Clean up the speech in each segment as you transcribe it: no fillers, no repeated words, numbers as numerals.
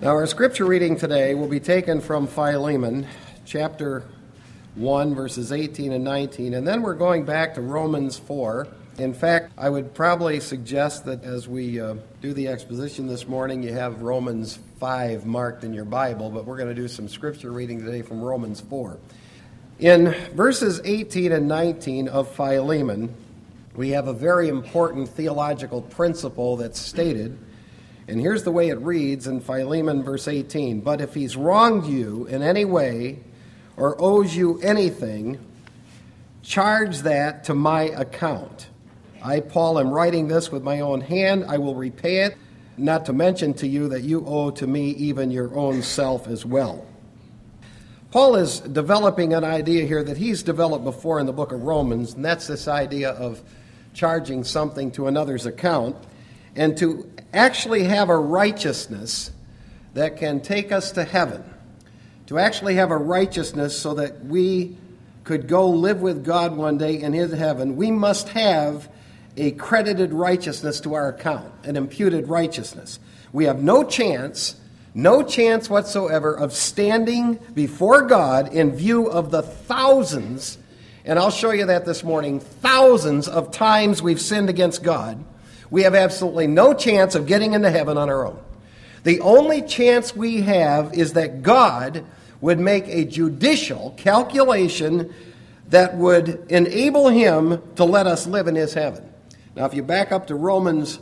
Now, our scripture reading today will be taken from Philemon, chapter 1, verses 18 and 19, and then we're going back to Romans 4. In fact, I would probably suggest that as we do the exposition this morning, you have Romans 5 marked in your Bible, but we're going to do some scripture reading today from Romans 4. In verses 18 and 19 of Philemon, we have a very important theological principle that's stated. And here's the way it reads in Philemon verse 18. But if he's wronged you in any way or owes you anything, charge that to my account. I, Paul, am writing this with my own hand. I will repay it, not to mention to you that you owe to me even your own self as well. Paul is developing an idea here that he's developed before in the book of Romans, and that's this idea of charging something to another's account, and to actually have a righteousness that can take us to heaven, to actually have a righteousness so that we could go live with God one day in his heaven, we must have a credited righteousness to our account, an imputed righteousness. We have no chance whatsoever of standing before God in view of the thousands, and I'll show you that this morning, thousands of times we've sinned against God. We have absolutely no chance of getting into heaven on our own. The only chance we have is that God would make a judicial calculation that would enable him to let us live in his heaven. Now, if you back up to Romans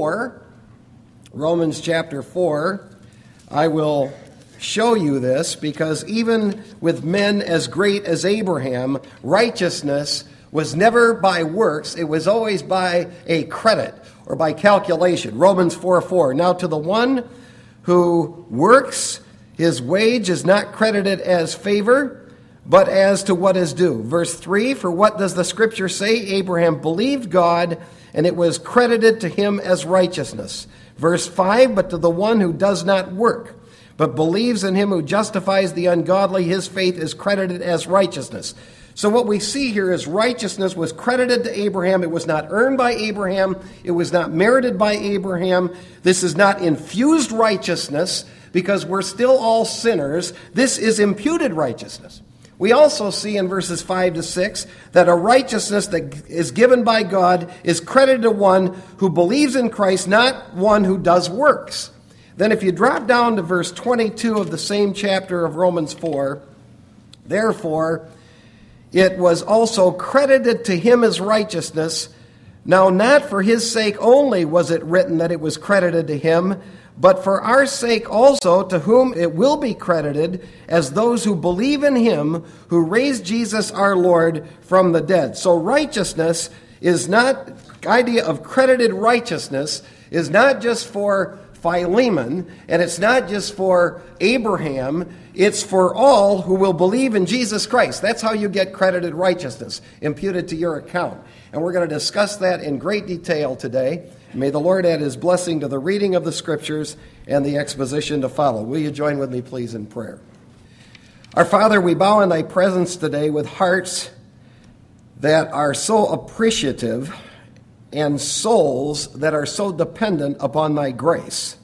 chapter 4, I will show you this, because even with men as great as Abraham, righteousness was never by works, it was always by a credit or by calculation. Romans 4:4. Now to the one who works, his wage is not credited as favor, but as to what is due. Verse 3, for what does the scripture say? Abraham believed God, and it was credited to him as righteousness. Verse 5, but to the one who does not work, but believes in him who justifies the ungodly, his faith is credited as righteousness. So what we see here is righteousness was credited to Abraham. It was not earned by Abraham. It was not merited by Abraham. This is not infused righteousness, because we're still all sinners. This is imputed righteousness. We also see in verses 5 to 6 that a righteousness that is given by God is credited to one who believes in Christ, not one who does works. Then if you drop down to verse 22 of the same chapter of Romans 4, therefore it was also credited to him as righteousness. Now not for his sake only was it written that it was credited to him, but for our sake also, to whom it will be credited as those who believe in him who raised Jesus our Lord from the dead. So righteousness is not, idea of credited righteousness is not just for Philemon, and it's not just for Abraham, it's for all who will believe in Jesus Christ. That's how you get credited righteousness, imputed to your account. And we're going to discuss that in great detail today. May the Lord add his blessing to the reading of the scriptures and the exposition to follow. Will you join with me, please, in prayer? Our Father, we bow in thy presence today with hearts that are so appreciative and souls that are so dependent upon thy grace.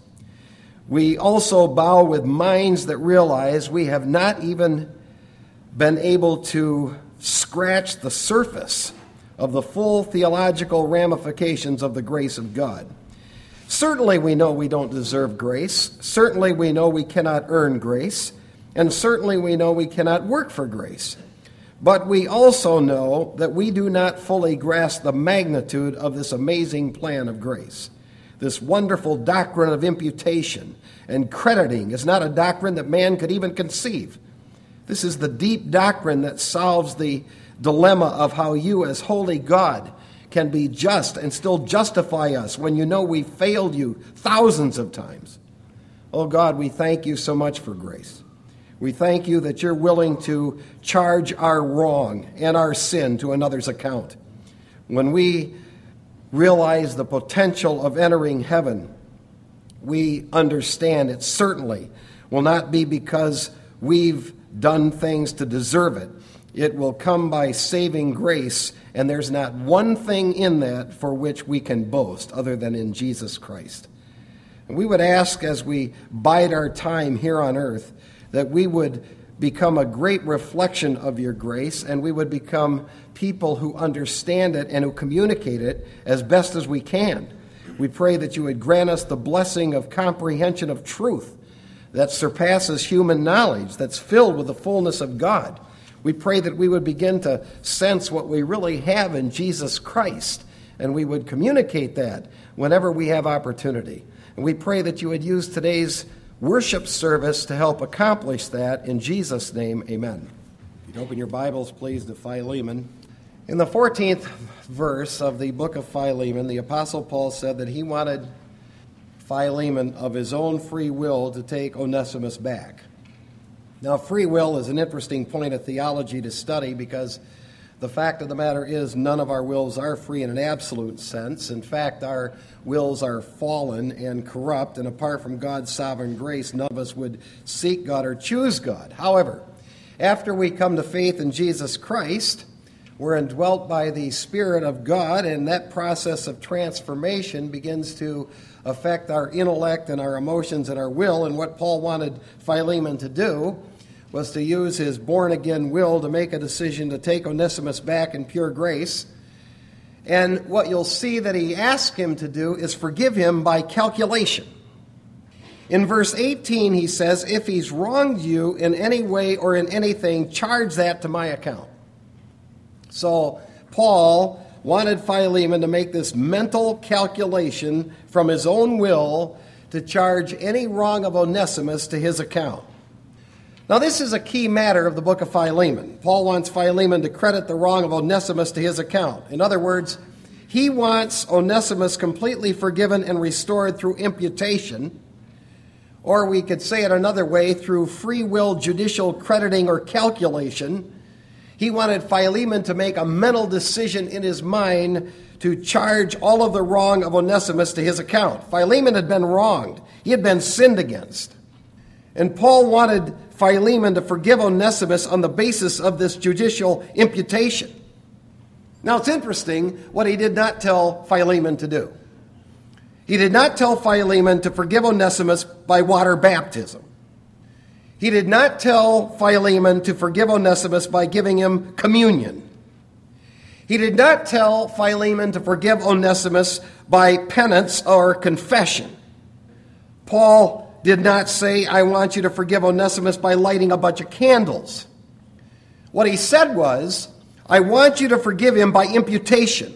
We also bow with minds that realize we have not even been able to scratch the surface of the full theological ramifications of the grace of God. Certainly we know we don't deserve grace. Certainly we know we cannot earn grace. And certainly we know we cannot work for grace. But we also know that we do not fully grasp the magnitude of this amazing plan of grace. This wonderful doctrine of imputation and crediting is not a doctrine that man could even conceive. This is the deep doctrine that solves the dilemma of how you as holy God can be just and still justify us when you know we failed you thousands of times. Oh God, we thank you so much for grace. We thank you that you're willing to charge our wrong and our sin to another's account. When we realize the potential of entering heaven, we understand it certainly will not be because we've done things to deserve it. It will come by saving grace, and there's not one thing in that for which we can boast other than in Jesus Christ. And we would ask, as we bide our time here on earth, that we would become a great reflection of your grace, and we would become people who understand it and who communicate it as best as we can. We pray that you would grant us the blessing of comprehension of truth that surpasses human knowledge, that's filled with the fullness of God. We pray that we would begin to sense what we really have in Jesus Christ, and we would communicate that whenever we have opportunity. And we pray that you would use today's worship service to help accomplish that. In Jesus' name, amen. If you'd open your Bibles, please, to Philemon. In the 14th verse of the book of Philemon, the Apostle Paul said that he wanted Philemon of his own free will to take Onesimus back. Now, free will is an interesting point of theology to study because the fact of the matter is none of our wills are free in an absolute sense. In fact, our wills are fallen and corrupt, and apart from God's sovereign grace, none of us would seek God or choose God. However, after we come to faith in Jesus Christ, we're indwelt by the Spirit of God, and that process of transformation begins to affect our intellect and our emotions and our will. And what Paul wanted Philemon to do was to use his born-again will to make a decision to take Onesimus back in pure grace. And what you'll see that he asked him to do is forgive him by calculation. In verse 18, he says, if he's wronged you in any way or in anything, charge that to my account. So Paul wanted Philemon to make this mental calculation from his own will to charge any wrong of Onesimus to his account. Now, this is a key matter of the book of Philemon. Paul wants Philemon to credit the wrong of Onesimus to his account. In other words, he wants Onesimus completely forgiven and restored through imputation, or we could say it another way, through free will judicial crediting or calculation. He wanted Philemon to make a mental decision in his mind to charge all of the wrong of Onesimus to his account. Philemon had been wronged. He had been sinned against. And Paul wanted Philemon to forgive Onesimus on the basis of this judicial imputation. Now, it's interesting what he did not tell Philemon to do. He did not tell Philemon to forgive Onesimus by water baptism. He did not tell Philemon to forgive Onesimus by giving him communion. He did not tell Philemon to forgive Onesimus by penance or confession. Paul did not say, I want you to forgive Onesimus by lighting a bunch of candles. What he said was, I want you to forgive him by imputation.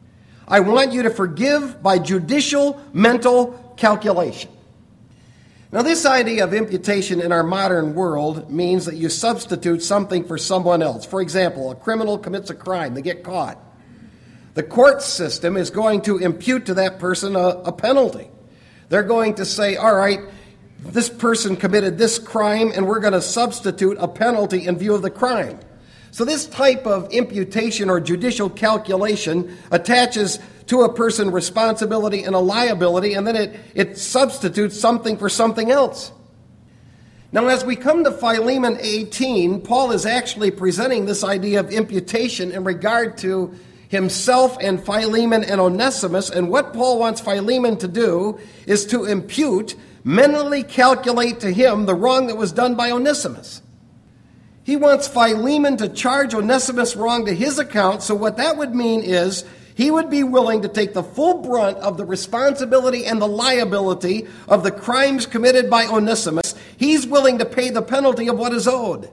I want you to forgive by judicial mental calculation. Now, this idea of imputation in our modern world means that you substitute something for someone else. For example, a criminal commits a crime, they get caught. The court system is going to impute to that person a penalty. They're going to say, all right, this person committed this crime, and we're going to substitute a penalty in view of the crime. So this type of imputation or judicial calculation attaches to a person responsibility and a liability, and then it substitutes something for something else. Now, as we come to Philemon 18, Paul is actually presenting this idea of imputation in regard to himself and Philemon and Onesimus, and what Paul wants Philemon to do is to impute, mentally calculate to him the wrong that was done by Onesimus. He wants Philemon to charge Onesimus wrong to his account, so what that would mean is he would be willing to take the full brunt of the responsibility and the liability of the crimes committed by Onesimus. He's willing to pay the penalty of what is owed.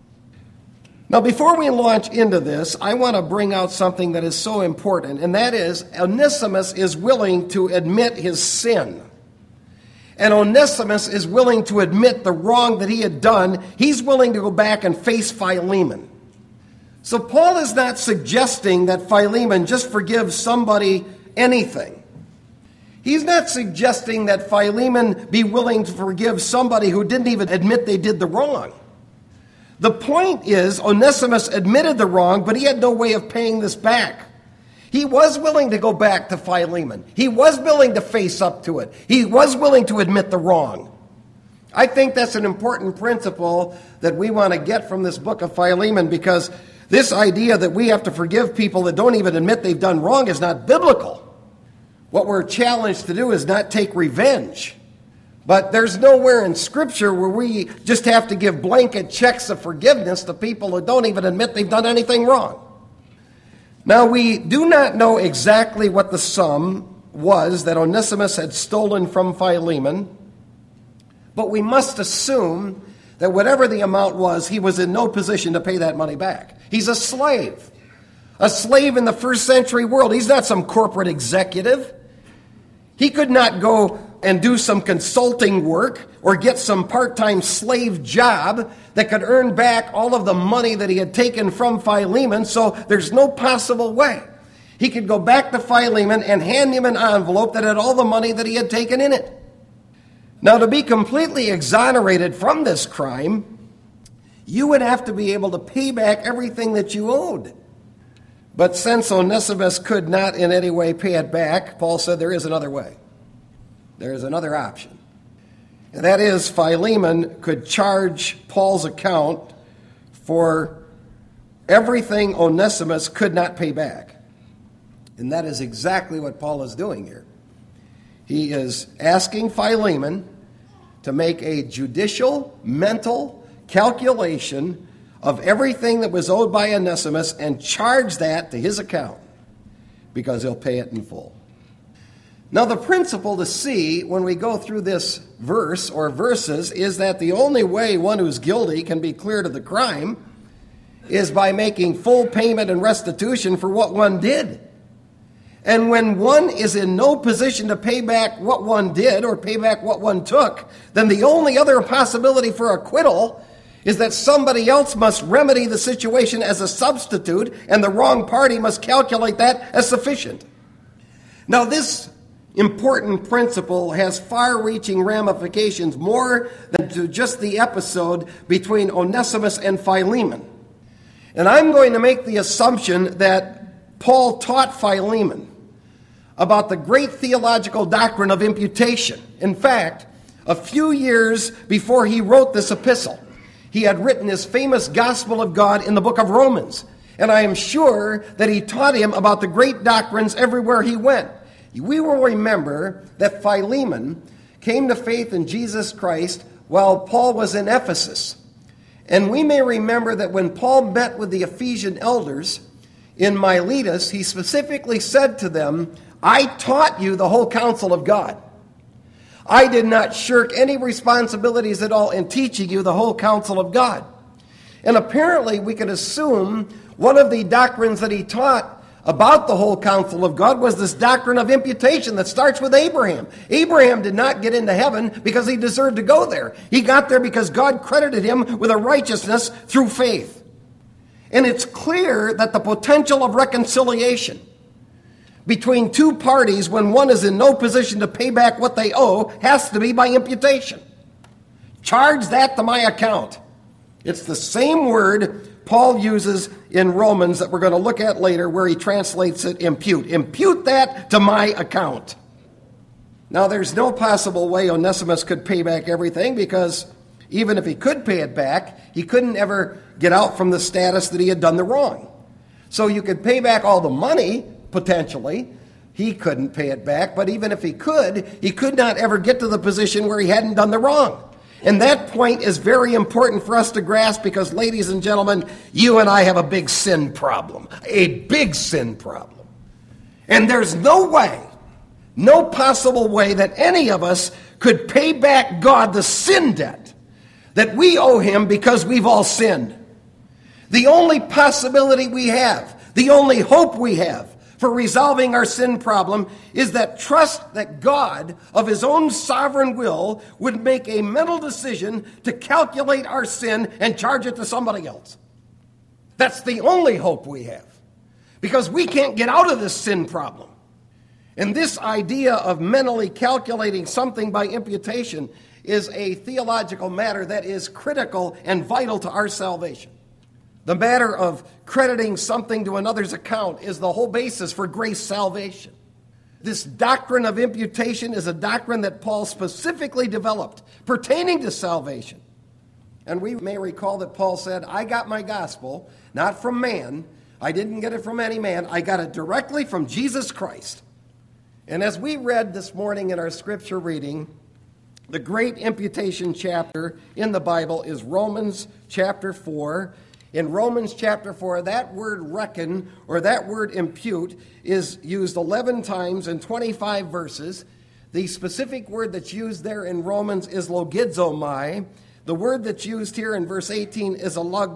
Now, before we launch into this, I want to bring out something that is so important, and that is Onesimus is willing to admit his sin. And Onesimus is willing to admit the wrong that he had done. He's willing to go back and face Philemon. So Paul is not suggesting that Philemon just forgive somebody anything. He's not suggesting that Philemon be willing to forgive somebody who didn't even admit they did the wrong. The point is, Onesimus admitted the wrong, but he had no way of paying this back. He was willing to go back to Philemon. He was willing to face up to it. He was willing to admit the wrong. I think that's an important principle that we want to get from this book of Philemon, because this idea that we have to forgive people that don't even admit they've done wrong is not biblical. What we're challenged to do is not take revenge. But there's nowhere in Scripture where we just have to give blanket checks of forgiveness to people who don't even admit they've done anything wrong. Now, we do not know exactly what the sum was that Onesimus had stolen from Philemon, but we must assume that whatever the amount was, he was in no position to pay that money back. He's a slave in the first century world. He's not some corporate executive. He could not go and do some consulting work or get some part-time slave job that could earn back all of the money that he had taken from Philemon, so there's no possible way. He could go back to Philemon and hand him an envelope that had all the money that he had taken in it. Now, to be completely exonerated from this crime, you would have to be able to pay back everything that you owed. But since Onesimus could not in any way pay it back, Paul said there is another way. There is another option. And that is, Philemon could charge Paul's account for everything Onesimus could not pay back. And that is exactly what Paul is doing here. He is asking Philemon to make a judicial, mental calculation of everything that was owed by Onesimus and charge that to his account because he'll pay it in full. Now, the principle to see when we go through this verse or verses is that the only way one who's guilty can be cleared of the crime is by making full payment and restitution for what one did. And when one is in no position to pay back what one did or pay back what one took, then the only other possibility for acquittal is that somebody else must remedy the situation as a substitute, and the wrong party must calculate that as sufficient. Now, this important principle has far-reaching ramifications more than to just the episode between Onesimus and Philemon. And I'm going to make the assumption that Paul taught Philemon about the great theological doctrine of imputation. In fact, a few years before he wrote this epistle, he had written his famous Gospel of God in the book of Romans. And I am sure that he taught him about the great doctrines everywhere he went. We will remember that Philemon came to faith in Jesus Christ while Paul was in Ephesus. And we may remember that when Paul met with the Ephesian elders in Miletus, he specifically said to them, "I taught you the whole counsel of God. I did not shirk any responsibilities at all in teaching you the whole counsel of God." And apparently we can assume one of the doctrines that he taught about the whole counsel of God was this doctrine of imputation that starts with Abraham. Abraham did not get into heaven because he deserved to go there. He got there because God credited him with a righteousness through faith. And it's clear that the potential of reconciliation between two parties when one is in no position to pay back what they owe has to be by imputation. Charge that to my account. It's the same word Paul uses in Romans that we're going to look at later, where he translates it impute. Impute that to my account. Now, there's no possible way Onesimus could pay back everything, because even if he could pay it back, he couldn't ever get out from the status that he had done the wrong. So you could pay back all the money, potentially. He couldn't pay it back, but even if he could not ever get to the position where he hadn't done the wrong. And that point is very important for us to grasp because, ladies and gentlemen, you and I have a big sin problem. A big sin problem. And there's no way, no possible way that any of us could pay back God the sin debt that we owe him because we've all sinned. The only possibility we have, the only hope we have for resolving our sin problem is that trust that God, of his own sovereign will, would make a mental decision to calculate our sin and charge it to somebody else. That's the only hope we have, because we can't get out of this sin problem. And this idea of mentally calculating something by imputation is a theological matter that is critical and vital to our salvation. The matter of crediting something to another's account is the whole basis for grace salvation. This doctrine of imputation is a doctrine that Paul specifically developed pertaining to salvation. And we may recall that Paul said, "I got my gospel not from man. I didn't get it from any man. I got it directly from Jesus Christ." And as we read this morning in our scripture reading, The great imputation chapter in the Bible is Romans chapter 4. In Romans chapter 4, that word reckon, or that word impute, is used 11 times in 25 verses. The specific word that's used there in Romans is logizomai. The word that's used here in verse 18 is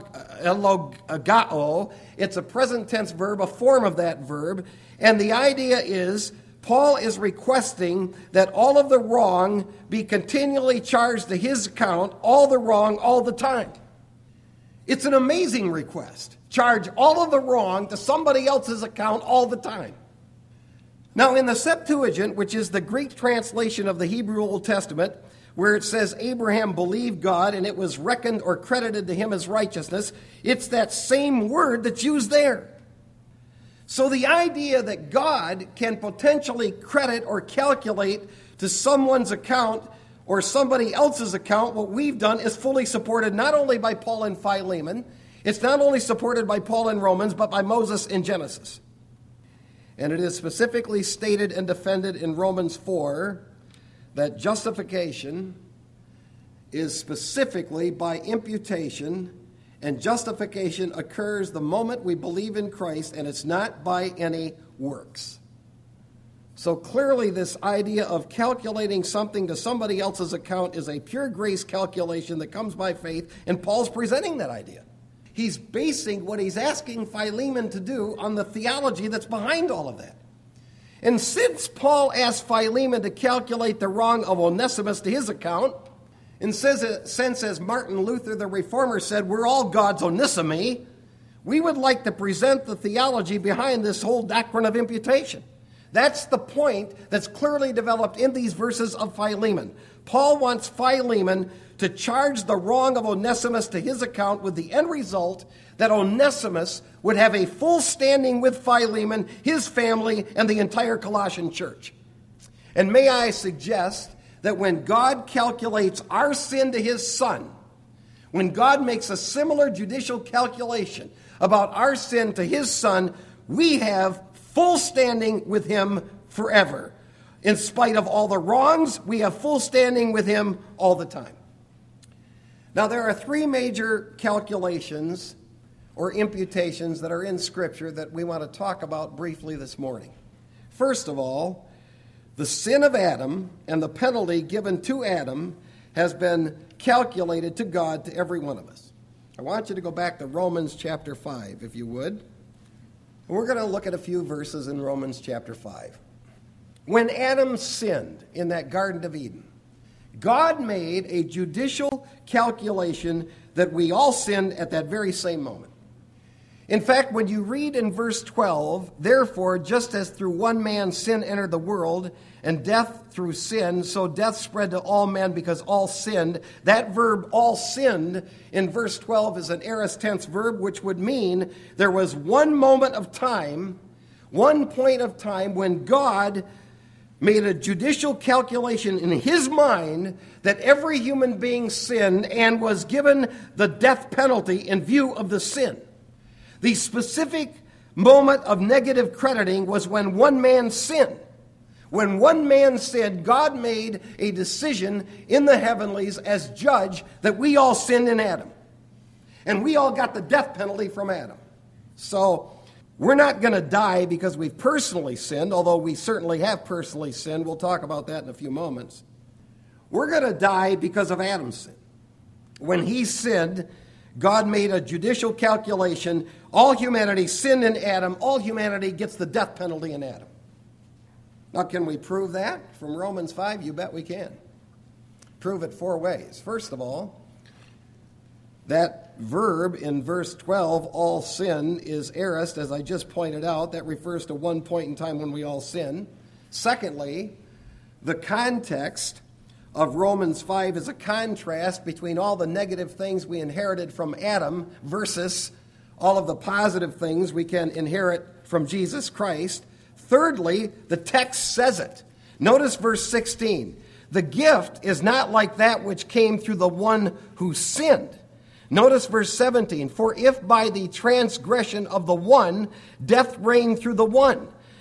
elogao. It's a present tense verb, a form of that verb. And the idea is, Paul is requesting that all of the wrong be continually charged to his account, all the wrong, all the time. It's an amazing request. Charge all of the wrong to somebody else's account all the time. Now, in the Septuagint, which is the Greek translation of the Hebrew Old Testament, where it says Abraham believed God and it was reckoned or credited to him as righteousness, it's that same word that's used there. So the idea that God can potentially credit or calculate to someone's account or somebody else's account what we've done is fully supported not only by Paul in Philemon, it's not only supported by Paul in Romans, but by Moses in Genesis. And it is specifically stated and defended in Romans 4 that justification is specifically by imputation, and justification occurs the moment we believe in Christ, and it's not by any works. So clearly this idea of calculating something to somebody else's account is a pure grace calculation that comes by faith, and Paul's presenting that idea. He's basing what he's asking Philemon to do on the theology that's behind all of that. And since Paul asked Philemon to calculate the wrong of Onesimus to his account, and since, as Martin Luther the Reformer said, we're all God's Onesimi, we would like to present the theology behind this whole doctrine of imputation. That's the point that's clearly developed in these verses of Philemon. Paul wants Philemon to charge the wrong of Onesimus to his account with the end result that Onesimus would have a full standing with Philemon, his family, and the entire Colossian church. And may I suggest that when God calculates our sin to his son, when God makes a similar judicial calculation about our sin to his son, we have full standing with him forever. In spite of all the wrongs, we have full standing with him all the time. Now, there are three major calculations or imputations that are in Scripture that we want to talk about briefly this morning. First of all, the sin of Adam and the penalty given to Adam has been calculated to God to every one of us. I want you to go back to Romans chapter 5, if you would. And we're going to look at a few verses in Romans chapter 5. When Adam sinned in that Garden of Eden, God made a judicial calculation that we all sinned at that very same moment. In fact, when you read in verse 12, therefore, just as through one man sin entered the world, and death through sin, so death spread to all men because all sinned. That verb, all sinned, in verse 12 is an aorist tense verb, which would mean there was one moment of time, one point of time when God made a judicial calculation in his mind that every human being sinned and was given the death penalty in view of the sin. The specific moment of negative crediting was when one man sinned. When one man sinned, God made a decision in the heavenlies as judge that we all sinned in Adam. And we all got the death penalty from Adam. So we're not going to die because we've personally sinned, although we certainly have personally sinned. We'll talk about that in a few moments. We're going to die because of Adam's sin. When he sinned, God made a judicial calculation. All humanity sinned in Adam. All humanity gets the death penalty in Adam. Now, can we prove that from Romans 5? You bet we can. Prove it four ways. First of all, that verb in verse 12, all sin, is aorist, as I just pointed out. That refers to one point in time when we all sin. Secondly, the context of Romans 5 is a contrast between all the negative things we inherited from Adam versus all of the positive things we can inherit from Jesus Christ. Thirdly, the text says it. Notice verse 16. The gift is not like that which came through the one who sinned. Notice verse 17. For if by the transgression of the one, death reigned through the one,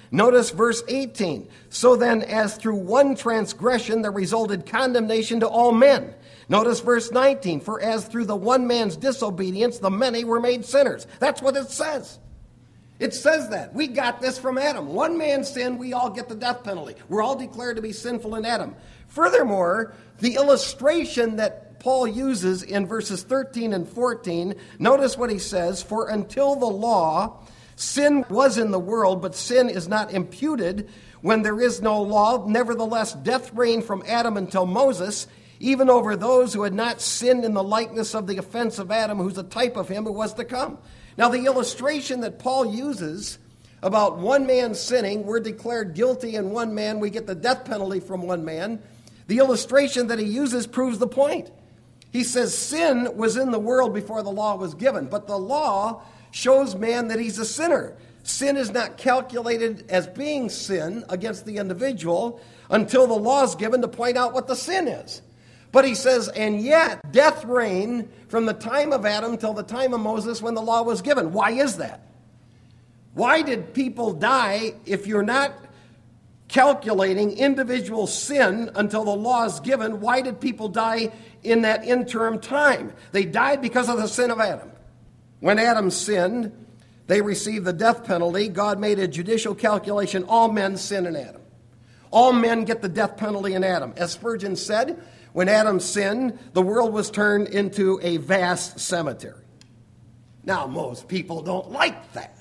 Notice verse 18. So then, as through one transgression there resulted condemnation to all men. Notice verse 19. For as through the one man's disobedience the many were made sinners. That's what it says. It says that. We got this from Adam. One man sinned, we all get the death penalty. We're all declared to be sinful in Adam. Furthermore, the illustration that Paul uses in verses 13 and 14, notice what he says, for until the law, sin was in the world, but sin is not imputed when there is no law. Nevertheless, death reigned from Adam until Moses, even over those who had not sinned in the likeness of the offense of Adam, who's a type of him who was to come. Now, the illustration that Paul uses about one man sinning, we're declared guilty in one man, we get the death penalty from one man. The illustration that he uses proves the point. He says sin was in the world before the law was given, but the law shows man that he's a sinner. Sin is not calculated as being sin against the individual until the law is given to point out what the sin is. But he says, and yet death reigned from the time of Adam till the time of Moses when the law was given. Why is that? Why did people die if you're not calculating individual sin until the law is given? Why did people die in that interim time? They died because of the sin of Adam. When Adam sinned, they received the death penalty. God made a judicial calculation. All men sin in Adam. All men get the death penalty in Adam. As Spurgeon said, when Adam sinned, the world was turned into a vast cemetery. Now, most people don't like that.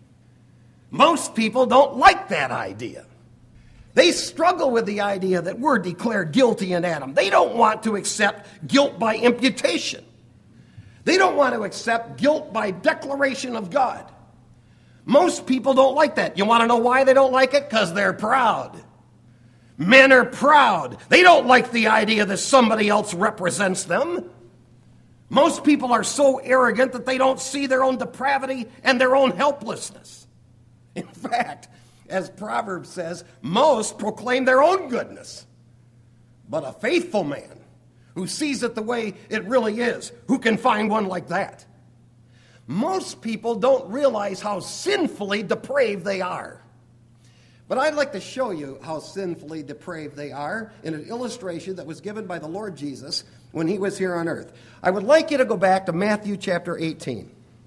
Most people don't like that idea. They struggle with the idea that we're declared guilty in Adam. They don't want to accept guilt by imputation. They don't want to accept guilt by declaration of God. Most people don't like that. You want to know why they don't like it? Because they're proud. Men are proud. They don't like the idea that somebody else represents them. Most people are so arrogant that they don't see their own depravity and their own helplessness. In fact, as Proverbs says, most proclaim their own goodness. But a faithful man who sees it the way it really is, who can find one like that? Most people don't realize how sinfully depraved they are. But I'd like to show you how sinfully depraved they are in an illustration that was given by the Lord Jesus when he was here on earth. I would like you to go back to Matthew chapter 18.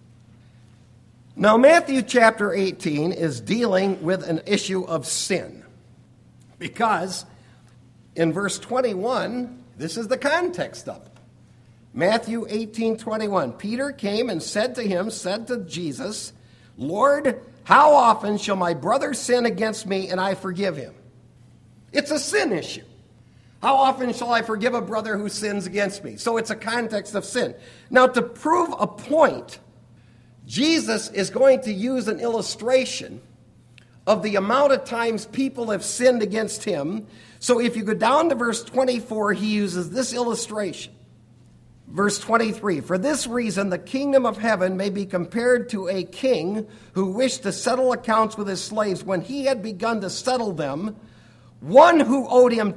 Now, Matthew chapter 18 is dealing with an issue of sin. Because in verse 21, this is the context of it. Matthew 18:21. Peter came and said to Jesus, Lord, how often shall my brother sin against me and I forgive him? It's a sin issue. How often shall I forgive a brother who sins against me? So it's a context of sin. Now, to prove a point, Jesus is going to use an illustration of the amount of times people have sinned against him. So if you go down to verse 24, he uses this illustration. Verse 23, for this reason the kingdom of heaven may be compared to a king who wished to settle accounts with his slaves. When he had begun to settle them, one who owed him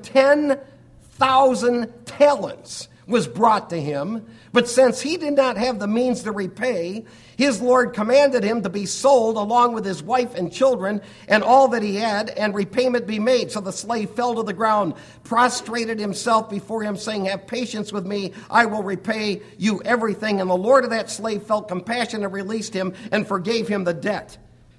10,000 talents was brought to him. But since he did not have the means to repay, his Lord commanded him to be sold along with his wife and children and all that he had, and repayment be made. So the slave fell to the ground, prostrated himself before him, saying, have patience with me, I will repay you everything. And the Lord of that slave felt compassion and released him and forgave him the debt.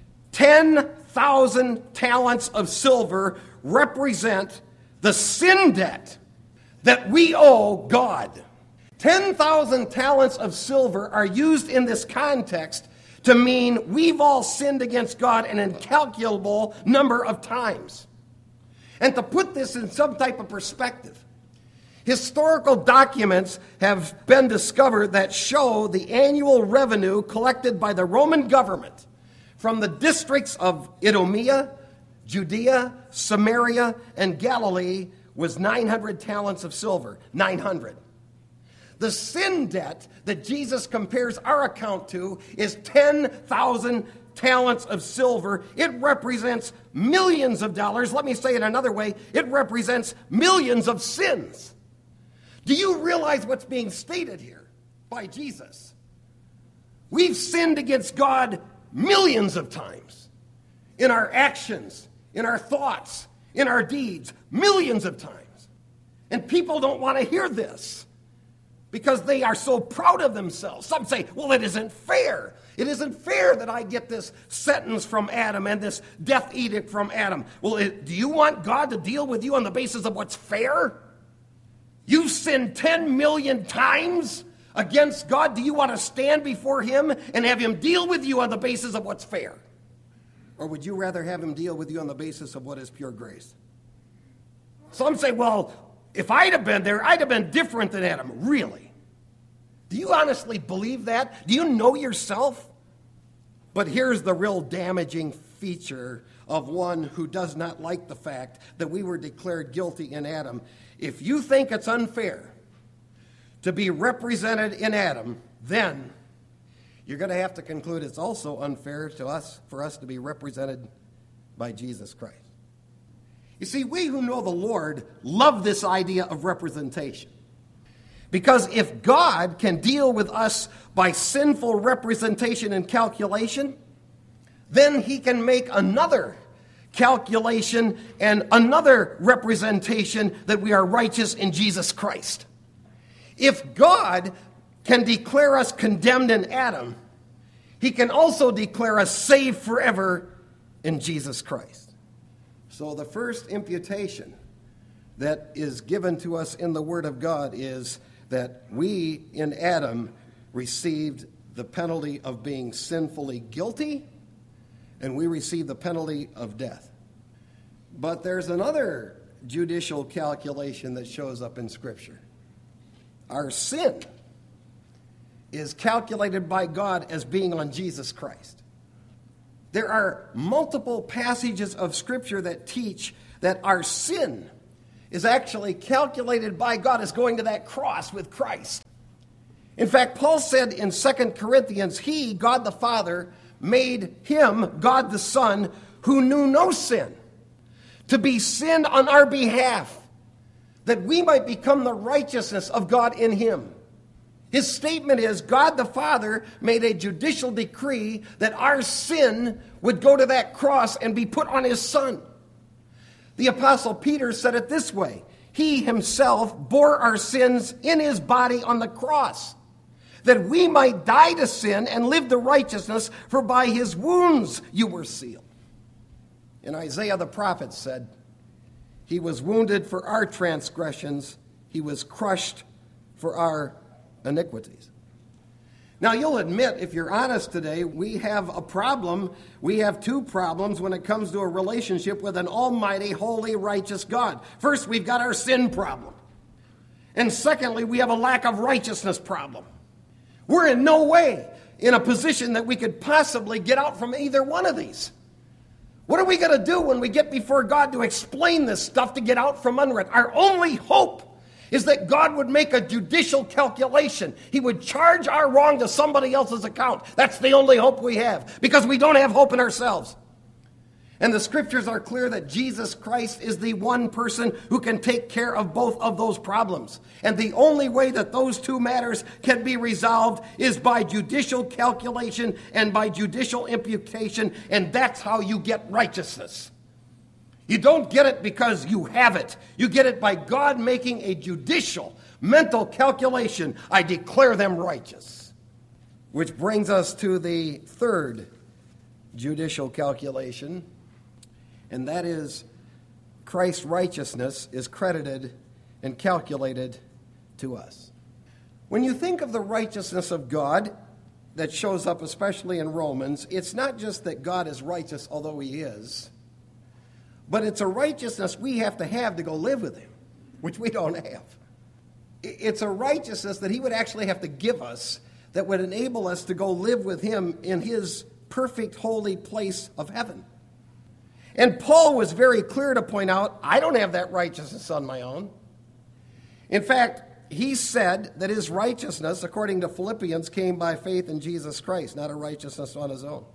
10,000 talents of silver represent the sin debt that we owe God. 10,000 talents of silver are used in this context to mean we've all sinned against God an incalculable number of times. And to put this in some type of perspective, historical documents have been discovered that show the annual revenue collected by the Roman government from the districts of Idumea, Judea, Samaria, and Galilee was 900 talents of silver. 900. The sin debt that Jesus compares our account to is 10,000 talents of silver. It represents millions of dollars. Let me say it another way. It represents millions of sins. Do you realize what's being stated here by Jesus? We've sinned against God millions of times. in our actions, in our thoughts, in our deeds, millions of times. And people don't want to hear this because they are so proud of themselves. Some say, well, it isn't fair. It isn't fair that I get this sentence from Adam and this death edict from Adam. Well, do you want God to deal with you on the basis of what's fair? You've sinned 10 million times against God. Do you want to stand before him and have him deal with you on the basis of what's fair? Or would you rather have him deal with you on the basis of what is pure grace? Some say, well, if I'd have been there, I'd have been different than Adam. Really? Do you honestly believe that? Do you know yourself? But here's the real damaging feature of one who does not like the fact that we were declared guilty in Adam. If you think it's unfair to be represented in Adam, then you're going to have to conclude it's also unfair for us to be represented by Jesus Christ. You see, we who know the Lord love this idea of representation. Because if God can deal with us by sinful representation and calculation, then he can make another calculation and another representation that we are righteous in Jesus Christ. If God can declare us condemned in Adam, he can also declare us saved forever in Jesus Christ. So the first imputation that is given to us in the Word of God is that we in Adam received the penalty of being sinfully guilty, and we received the penalty of death. But there's another judicial calculation that shows up in Scripture. Our sin is calculated by God as being on Jesus Christ. There are multiple passages of Scripture that teach that our sin is actually calculated by God as going to that cross with Christ. In fact, Paul said in 2 Corinthians, he, God the Father, made him, God the Son, who knew no sin, to be sin on our behalf, that we might become the righteousness of God in him. His statement is, God the Father made a judicial decree that our sin would go to that cross and be put on his Son. The Apostle Peter said it this way: he himself bore our sins in his body on the cross, that we might die to sin and live to righteousness, for by his wounds you were sealed. And Isaiah the prophet said, he was wounded for our transgressions, he was crushed for our iniquities. Now, you'll admit, if you're honest today, we have a problem. We have two problems when it comes to a relationship with an almighty, holy, righteous God. First, we've got our sin problem. And secondly, we have a lack of righteousness problem. We're in no way in a position that we could possibly get out from either one of these. What are we going to do when we get before God to explain this stuff to get out from under it? Our only hope is that God would make a judicial calculation. He would charge our wrong to somebody else's account. That's the only hope we have, because we don't have hope in ourselves. And the Scriptures are clear that Jesus Christ is the one person who can take care of both of those problems. And the only way that those two matters can be resolved is by judicial calculation and by judicial imputation, and that's how you get righteousness. You don't get it because you have it. You get it by God making a judicial, mental calculation. I declare them righteous. Which brings us to the third judicial calculation, and that is Christ's righteousness is credited and calculated to us. When you think of the righteousness of God that shows up especially in Romans, it's not just that God is righteous, although he is, but it's a righteousness we have to go live with him, which we don't have. It's a righteousness that he would actually have to give us that would enable us to go live with him in his perfect, holy place of heaven. And Paul was very clear to point out, I don't have that righteousness on my own. In fact, he said that his righteousness, according to Philippians, came by faith in Jesus Christ, not a righteousness on his own.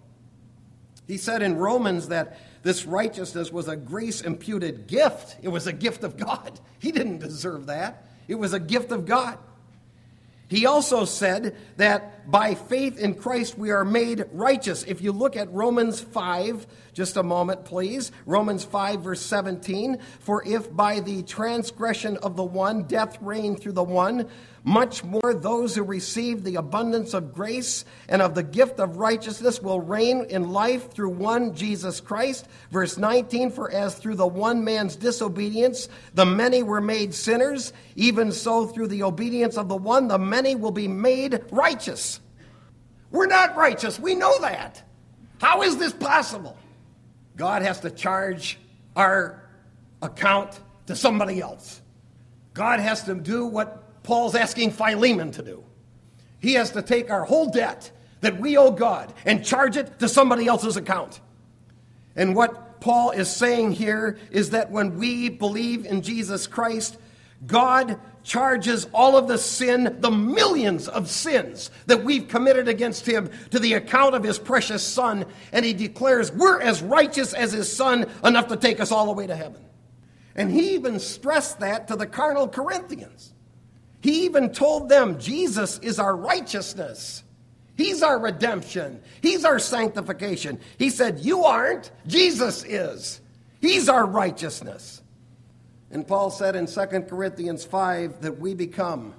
He said in Romans that this righteousness was a grace-imputed gift. It was a gift of God. He didn't deserve that. It was a gift of God. He also said that that by faith in Christ we are made righteous. If you look at Romans 5, just a moment please, Romans 5 verse 17, for if by the transgression of the one death reigned through the one, much more those who receive the abundance of grace and of the gift of righteousness will reign in life through one Jesus Christ. Verse 19, for as through the one man's disobedience the many were made sinners, even so through the obedience of the one the many will be made righteous. We're not righteous. We know that. How is this possible? God has to charge our account to somebody else. God has to do what Paul's asking Philemon to do. He has to take our whole debt that we owe God and charge it to somebody else's account. And what Paul is saying here is that when we believe in Jesus Christ, God charges all of the sin, the millions of sins that we've committed against him, to the account of his precious Son, and he declares we're as righteous as his Son, enough to take us all the way to heaven. And he even stressed that to the carnal Corinthians. He even told them Jesus is our righteousness. He's our redemption. He's our sanctification. He said, you aren't. Jesus is. He's our righteousness. And Paul said in 2 Corinthians 5 that we become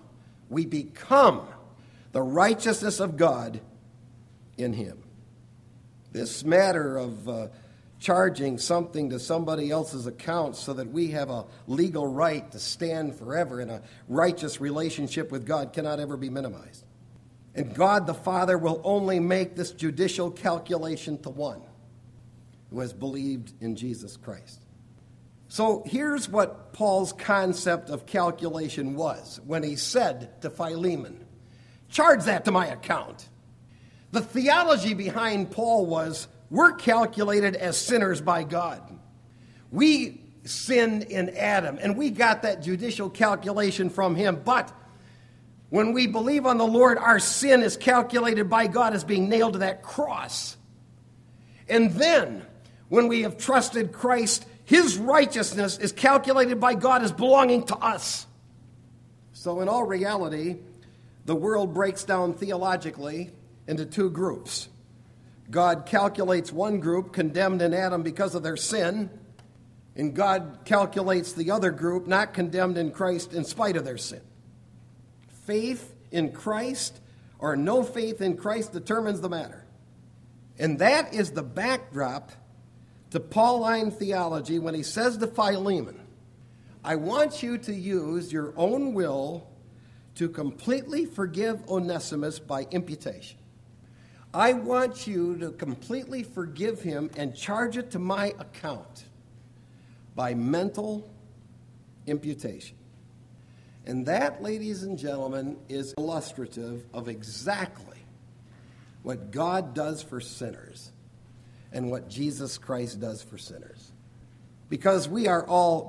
the righteousness of God in him. This matter of charging something to somebody else's account so that we have a legal right to stand forever in a righteous relationship with God cannot ever be minimized. And God the Father will only make this judicial calculation to one who has believed in Jesus Christ. So here's what Paul's concept of calculation was when he said to Philemon, charge that to my account. The theology behind Paul was, we're calculated as sinners by God. We sinned in Adam, and we got that judicial calculation from him. But when we believe on the Lord, our sin is calculated by God as being nailed to that cross. And then, when we have trusted Christ, his righteousness is calculated by God as belonging to us. So in all reality, the world breaks down theologically into two groups. God calculates one group condemned in Adam because of their sin, and God calculates the other group not condemned in Christ in spite of their sin. Faith in Christ or no faith in Christ determines the matter. And that is the backdrop to Pauline theology when he says to Philemon, I want you to use your own will to completely forgive Onesimus by imputation. I want you to completely forgive him and charge it to my account by mental imputation. And that, ladies and gentlemen, is illustrative of exactly what God does for sinners and what Jesus Christ does for sinners. Because we are all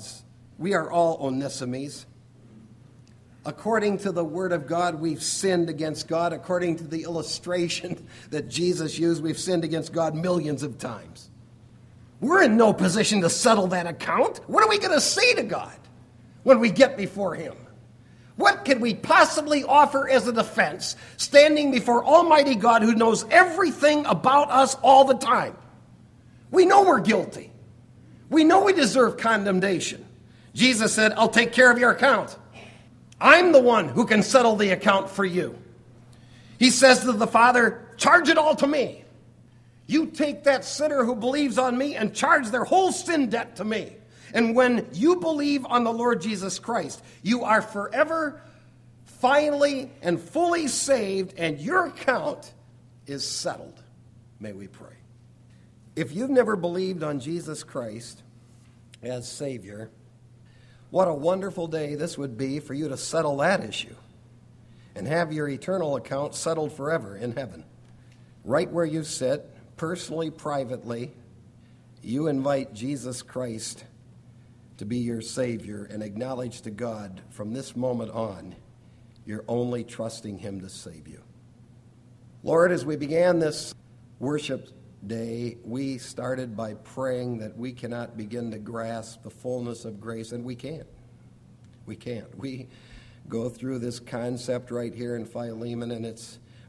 Onesimes. According to the Word of God, we've sinned against God. According to the illustration that Jesus used, we've sinned against God millions of times. We're in no position to settle that account. What are we going to say to God when we get before him? What can we possibly offer as a defense standing before Almighty God who knows everything about us all the time? We know we're guilty. We know we deserve condemnation. Jesus said, I'll take care of your account. I'm the one who can settle the account for you. He says to the Father, charge it all to me. You take that sinner who believes on me and charge their whole sin debt to me. And when you believe on the Lord Jesus Christ, you are forever, finally, and fully saved, and your account is settled. May we pray. If you've never believed on Jesus Christ as Savior, what a wonderful day this would be for you to settle that issue and have your eternal account settled forever in heaven. Right where you sit, personally, privately, you invite Jesus Christ to be your Savior and acknowledge to God from this moment on, you're only trusting him to save you. Lord, as we began this worship day, we started by praying that we cannot begin to grasp the fullness of grace, and we can't. We can't. We go through this concept right here in Philemon, and it's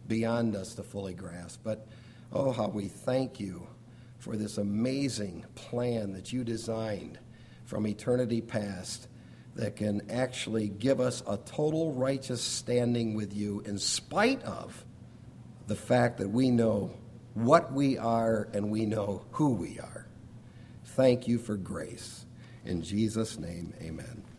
beyond us to fully grasp. But, oh, how we thank you for this amazing plan that you designed from eternity past that can actually give us a total righteous standing with you in spite of the fact that we know what we are and we know who we are. Thank you for grace. In Jesus' name, amen.